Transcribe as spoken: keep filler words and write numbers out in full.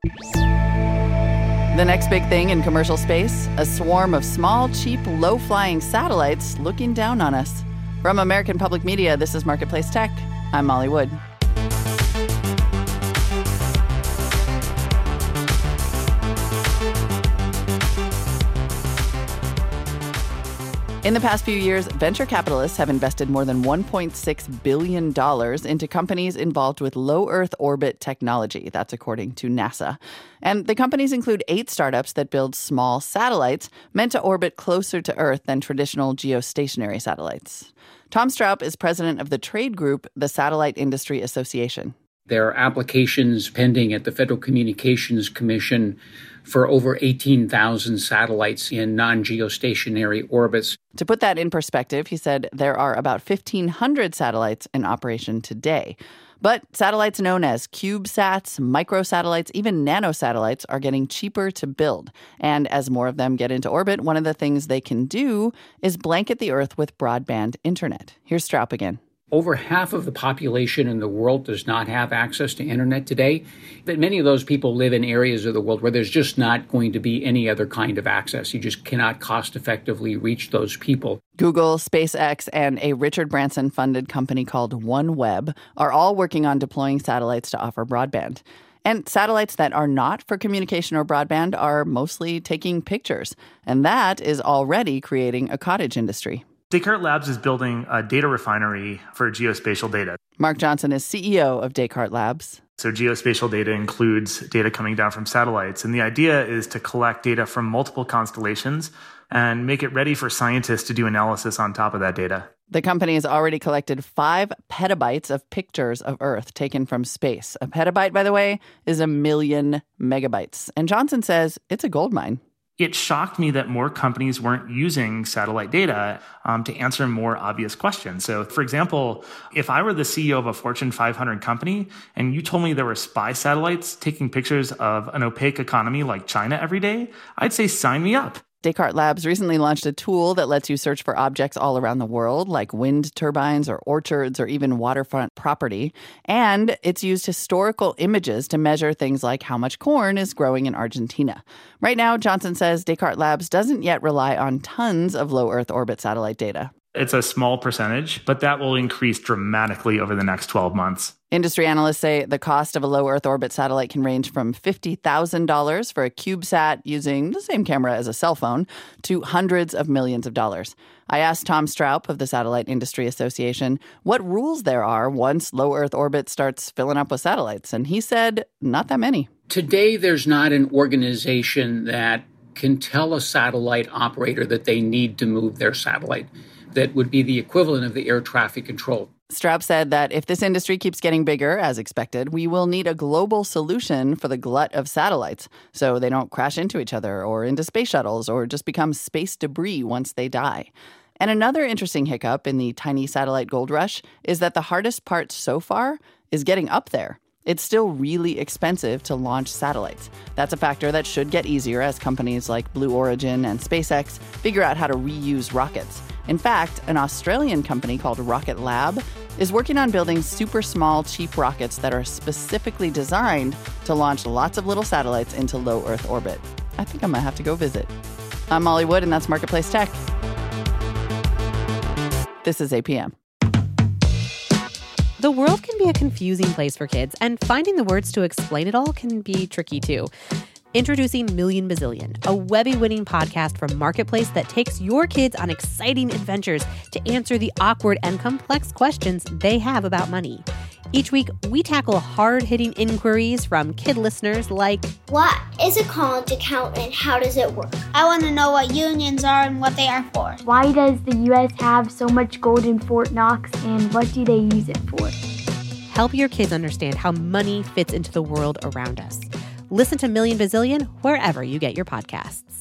The next big thing in commercial space, a swarm of small, cheap, low-flying satellites looking down on us. From American Public Media, this is Marketplace Tech. I'm Molly Wood. In the past few years, venture capitalists have invested more than one point six billion dollars into companies involved with low Earth orbit technology. That's according to NASA. And the companies include eight startups that build small satellites meant to orbit closer to Earth than traditional geostationary satellites. Tom Stroup is president of the trade group, the Satellite Industry Association. There are applications pending at the Federal Communications Commission for over eighteen thousand satellites in non-geostationary orbits. To put that in perspective, he said there are about fifteen hundred satellites in operation today. But satellites known as CubeSats, microsatellites, even nanosatellites are getting cheaper to build. And as more of them get into orbit, one of the things they can do is blanket the Earth with broadband internet. Here's Stroup again. Over half of the population in the world does not have access to internet today, but many of those people live in areas of the world where there's just not going to be any other kind of access. You just cannot cost-effectively reach those people. Google, SpaceX, and a Richard Branson-funded company called OneWeb are all working on deploying satellites to offer broadband. And satellites that are not for communication or broadband are mostly taking pictures. And that is already creating a cottage industry. Descartes Labs is building a data refinery for geospatial data. Mark Johnson is C E O of Descartes Labs. So geospatial data includes data coming down from satellites. And the idea is to collect data from multiple constellations and make it ready for scientists to do analysis on top of that data. The company has already collected five petabytes of pictures of Earth taken from space. A petabyte, by the way, is a million megabytes. And Johnson says it's a goldmine. It shocked me that more companies weren't using satellite data um, to answer more obvious questions. So, for example, if I were the C E O of a Fortune five hundred company and you told me there were spy satellites taking pictures of an opaque economy like China every day, I'd say sign me up. Descartes Labs recently launched a tool that lets you search for objects all around the world, like wind turbines or orchards or even waterfront property. And it's used historical images to measure things like how much corn is growing in Argentina. Right now, Johnson says Descartes Labs doesn't yet rely on tons of low Earth orbit satellite data. It's a small percentage, but that will increase dramatically over the next twelve months. Industry analysts say the cost of a low Earth orbit satellite can range from fifty thousand dollars for a CubeSat using the same camera as a cell phone to hundreds of millions of dollars. I asked Tom Stroup of the Satellite Industry Association what rules there are once low Earth orbit starts filling up with satellites, and he said not that many. Today, there's not an organization that can tell a satellite operator that they need to move their satellite. That would be the equivalent of the air traffic control. Stroup said that if this industry keeps getting bigger, as expected, we will need a global solution for the glut of satellites so they don't crash into each other or into space shuttles or just become space debris once they die. And another interesting hiccup in the tiny satellite gold rush is that the hardest part so far is getting up there. It's still really expensive to launch satellites. That's a factor that should get easier as companies like Blue Origin and SpaceX figure out how to reuse rockets. In fact, an Australian company called Rocket Lab is working on building super small, cheap rockets that are specifically designed to launch lots of little satellites into low Earth orbit. I think I'm going to have to go visit. I'm Molly Wood, and that's Marketplace Tech. This is A P M. The world can be a confusing place for kids, and finding the words to explain it all can be tricky too. Introducing Million Bazillion, a Webby-winning podcast from Marketplace that takes your kids on exciting adventures to answer the awkward and complex questions they have about money. Each week, we tackle hard-hitting inquiries from kid listeners like, what is a college account and how does it work? I want to know what unions are and what they are for. Why does the U S have so much gold in Fort Knox and what do they use it for? Help your kids understand how money fits into the world around us. Listen to Million Bazillion wherever you get your podcasts.